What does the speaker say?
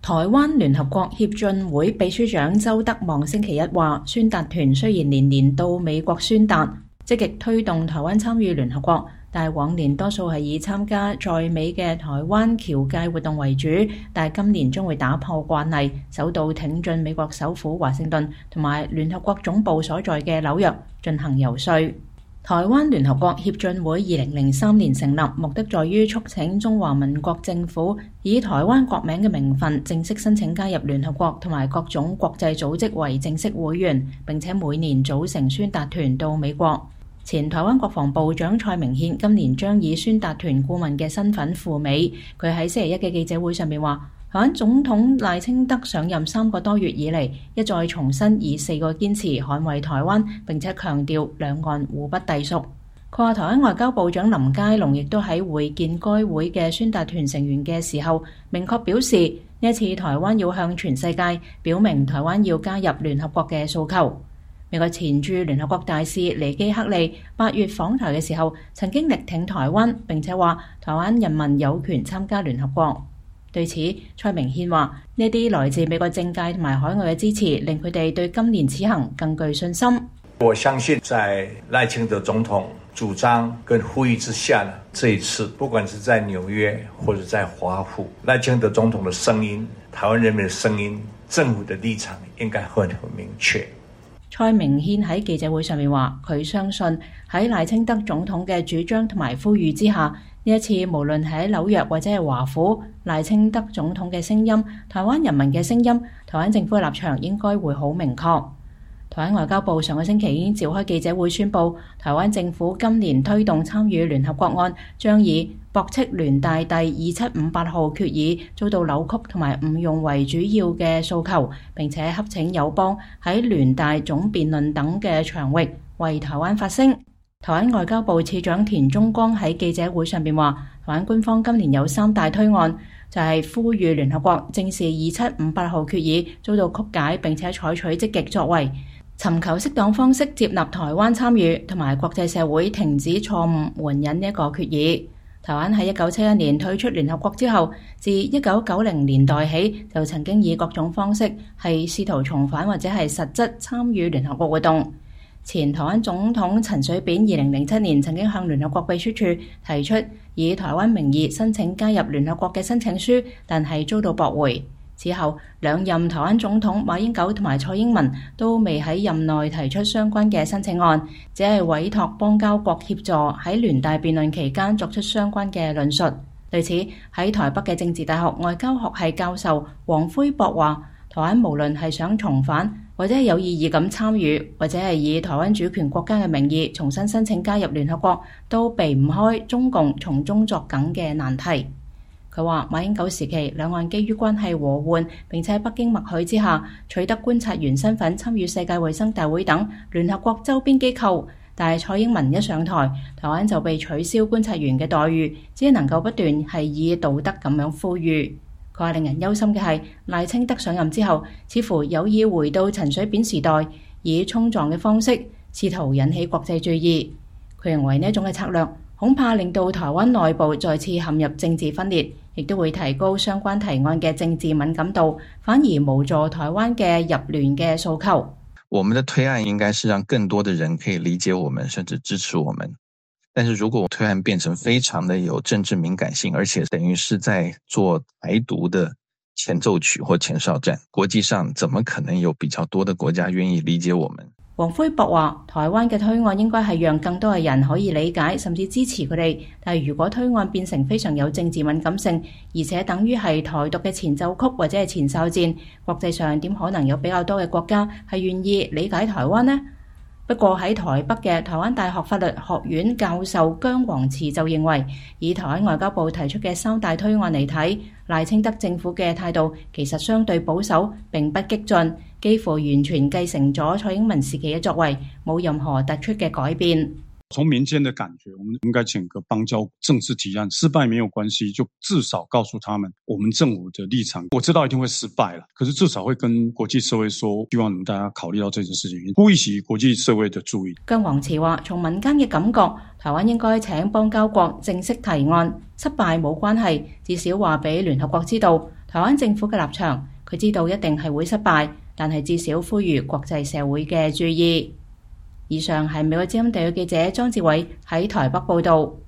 台灣聯合國協進會秘書長周德望星期一話，宣達團雖然年年到美國宣達，積極推動台灣參與聯合國，但往年多數係以參加在美嘅台灣僑界活動為主，但今年將會打破慣例，首度挺進美國首府華盛頓同埋聯合國總部所在嘅紐約進行遊說。台灣聯合國協進會2003年成立，目的在於促請中華民國政府以台灣國名嘅名分正式申請加入聯合國同埋各種國際組織為正式會員，並且每年組成宣達團到美國。前台灣國防部長蔡明憲今年將以宣達團顧問嘅身份赴美。佢喺星期一嘅記者會上面話，台灣總統賴清德上任3個多月以嚟，一再重申以4個堅持捍衛台灣，並且強調兩岸互不隸屬。佢話台灣外交部長林佳龍亦都喺會見該會嘅宣達團成員嘅時候，明確表示呢一次台灣要向全世界表明台灣要加入聯合國嘅訴求。美國前駐聯合國大使尼基克利8月訪台嘅時候，曾經力挺台灣，並且話台灣人民有權參加聯合國。對此，蔡明憲話呢啲來自美國政界同埋海外嘅支持，令佢哋對今年此行更具信心。 我相信在賴清德總統主張跟呼籲之下呢，這一次不管是在紐約或者在華府，賴清德總統的聲音、台灣人民的聲音、政府的立場應該會很明確。 蔡明憲喺記者會上面話，佢相信喺賴清德總統嘅主張同埋呼籲之下，呢一次無論喺紐約或者係華府，賴清德總統嘅聲音、台灣人民嘅聲音、台灣政府嘅立場應該會好明確。台灣外交部上個星期已經召開記者會宣布，台灣政府今年推動參與聯合國案，將以駁斥聯大第2758號決議遭到扭曲同埋誤用為主要嘅訴求，並且洽請友邦喺聯大總辯論等嘅場域為台灣發聲。台灣外交部次長田中光喺記者會上邊話，台灣官方今年有3大推案，就係呼籲聯合國正視2758號決議遭到曲解，並且採取積極作為，尋求適當方式接納台灣參與，同埋國際社會停止錯誤援引呢一個決議。台灣喺1971年退出聯合國之後，自1990年代起就曾經以各種方式係試圖重返或者係實質參與聯合國活動。前台灣總統陳水扁2007年曾經向聯合國秘書處提出以台灣名義申請加入聯合國嘅申請書，但係遭到駁回。此後兩任台灣總統馬英九同埋蔡英文都未喺任內提出相關嘅申請案，只係委託邦交國協助喺聯大辯論期間作出相關嘅論述。對此，喺台北嘅政治大學外交學系教授黃輝博話，台灣無論係想重返或者係有意義咁參與，或者係以台灣主權國家嘅名義重新申請加入聯合國，都避唔開中共從中作梗嘅難題。佢話馬英九時期兩岸基於關係和緩，並且喺北京默許之下取得觀察員身份參與世界衛生大會等聯合國周邊機構，但係蔡英文一上台，台灣就被取消觀察員嘅待遇，只能夠不斷係以道德咁樣呼籲。佢話令人憂心嘅係賴清德上任之後，似乎有意回到陳水扁時代，以衝撞嘅方式試圖引起國際注意。佢認為呢一種嘅策略恐怕令到台灣內部再次陷入政治分裂，亦都會提高相關提案嘅政治敏感度，反而無助台灣嘅入聯嘅訴求。 我們的推案應該是讓更多的人可以理解我們，甚至支持我們。但是如果推案變成非常的有政治敏感性，而且等於是在做台獨的前奏曲或前哨戰，國際上怎麼可能有比較多的國家願意理解我們？ 黃輝博話，台灣嘅推案應該係讓更多嘅人可以理解甚至支持佢哋，但係如果推案變成非常有政治敏感性，而且等於係台獨嘅前奏曲或者係前哨戰，國際上點可能有比較多嘅國家係願意理解台灣呢？不過喺台北嘅台灣大學法律學院教授姜黃慈就認為，以台灣外交部提出嘅3大推案嚟睇，賴清德政府嘅態度其實相對保守，並不激進，幾乎完全繼承咗蔡英文時期嘅作為，冇任何突出嘅改變。 從民間的感覺，我們應該整個邦交正式提案，失敗沒有關係，就至少告訴他們我們政府的立場。我知道一定會失敗了，可是至少會跟國際社會說，希望你們大家考慮到這件事情，呼引起國際社會的注意。 姜黃慈話，從民間嘅感覺，台灣應該請邦交國正式提案，失敗冇關係，至少話俾聯合國知道， 台灣政府嘅立場，佢知道一定係會失敗，但係至少呼籲國際社會嘅注意。以上係美國之音地區記者莊志偉喺台北報導。